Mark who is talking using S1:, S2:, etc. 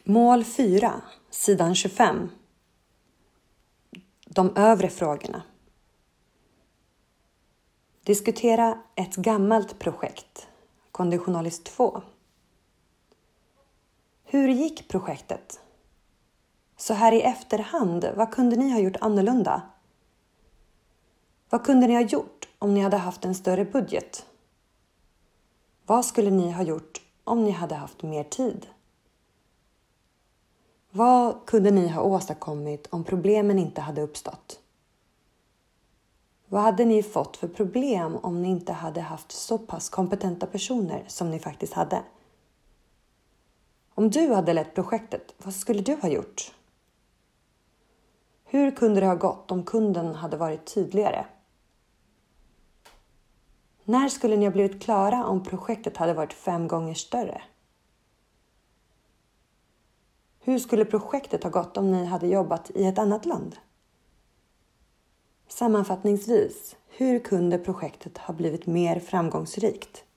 S1: Mål 4, sidan 25. De övre frågorna. Diskutera ett gammalt projekt. Konditionalis 2. Hur gick projektet? Så här i efterhand, vad kunde ni ha gjort annorlunda? Vad kunde ni ha gjort om ni hade haft en större budget? Vad skulle ni ha gjort om ni hade haft mer tid? Vad kunde ni ha åstadkommit om problemen inte hade uppstått? Vad hade ni fått för problem om ni inte hade haft så pass kompetenta personer som ni faktiskt hade? Om du hade lett projektet, vad skulle du ha gjort? Hur kunde det ha gått om kunden hade varit tydligare? När skulle ni ha blivit klara om projektet hade varit 5 gånger större? Hur skulle projektet ha gått om ni hade jobbat i ett annat land? Sammanfattningsvis, hur kunde projektet ha blivit mer framgångsrikt?